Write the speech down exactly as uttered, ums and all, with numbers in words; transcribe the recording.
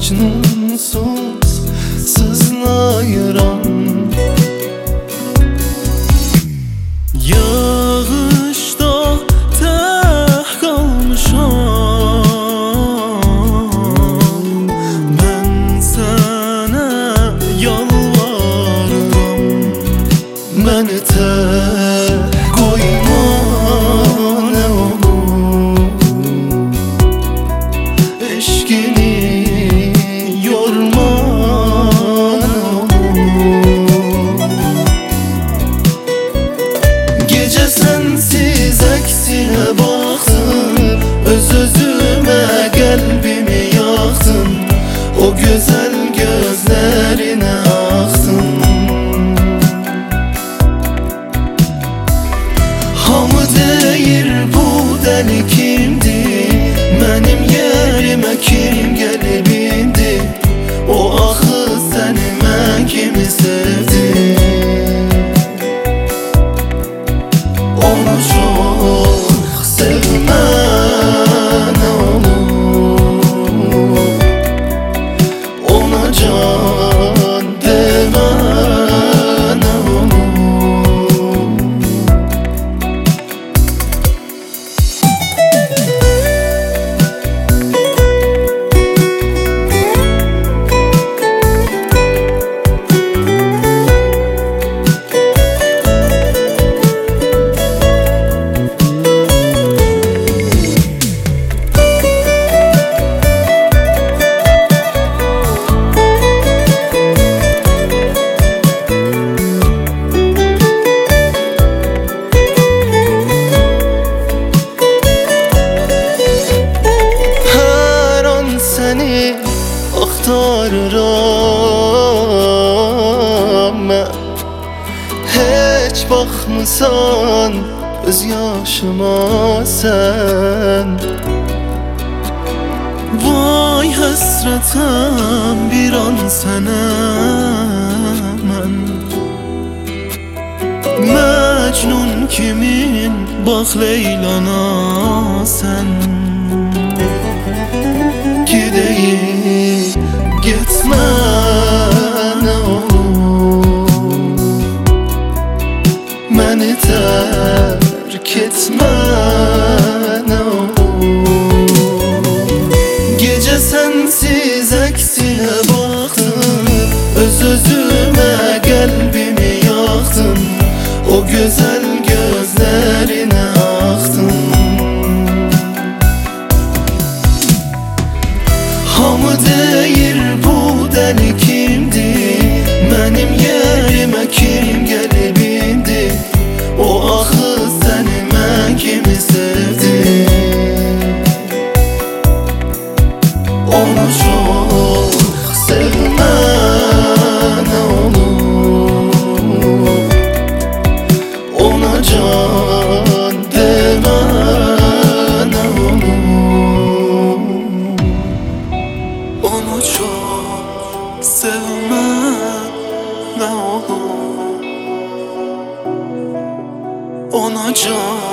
Mecnunsuz sızlayıram. Yağışda tək qalmışam, mən sənə yalvarıram. Məni tək qoyma nə olur, eşqini yorma nə olur. Gecə sənsiz əksinə baxdım, öz-özümə qəlbimi yaxdım, o gözəl gözlərinə axdım. Hamı deyir bu dəli kimdir, mənim yerimə kim gəlib indi, o axı səni mən kimi sevdi. Onu çox sevmə nə olur, ona can demə nə olur. Səni axtarıram mən, heç baxmısan öz yaşıma sən. Vay həsrətəm bir an sənə mən, Məcnun kimin bax Leylana sən. Gideyim gitmə nə olur, məni tərk etmə nə olur. Gecə sənsiz əksinə baxdım, öz-özümə qəlbimi yaxdım, o gözəl gözlərinə axdım. Hamı deyir bu dəli kimdir, mənim yerimə kim gəlib indi, o axı səni mən kimi sevdi. Onu çox sevmə nə olur, ona can demə nə olur. Onu çok sevmə nə olur, ona can